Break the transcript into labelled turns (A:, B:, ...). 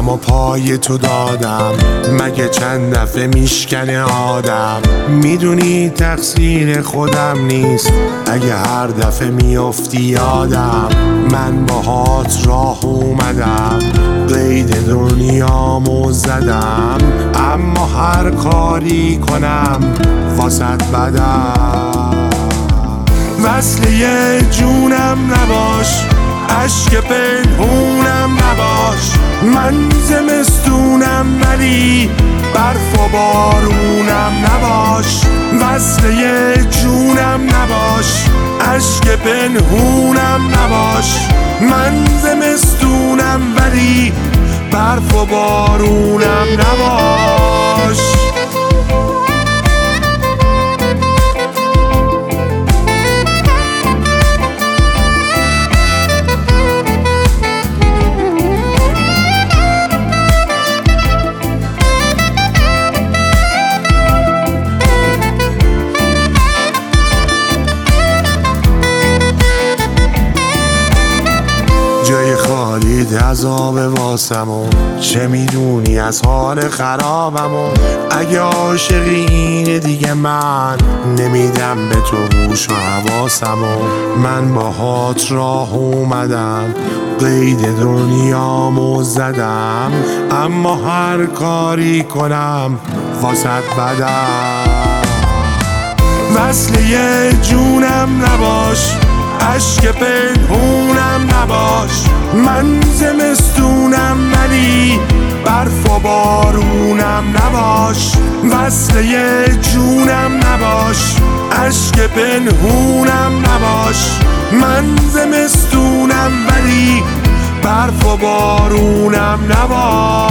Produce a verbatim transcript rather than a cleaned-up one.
A: دستم و پای تو دادم، مگه چند دفعه میشکنه آدم. میدونی تقصیر خودم نیست اگه هر دفعه میافتی یادم. من باهات راه اومدم، قید دنیامو زدم، اما هر کاری کنم واسط بدم. وصله جونم نباش، عشق پنهونم نباش. من زمستونم ولی برف و بارونم نباش. وصله جونم نباش، عشق پنهونم نباش. من زمستونم ولی برف و بارونم نباش. جای خالی عذاب واسمو، چه میدونی از حال خرابمو. اگه عاشقی اینه دیگه من نمیدم به تو هوش و حواسمو. من باهات راه اومدم، قید دنیامو زدم، اما هر کاری کنم واسط بدم. وصله جونم نباش، عشق پنهونم نباش. من زمستونم ولی برف و بارونم نباش. وصله جونم نباش، عشق پنهونم نباش. من زمستونم ولی برف و بارونم نباش.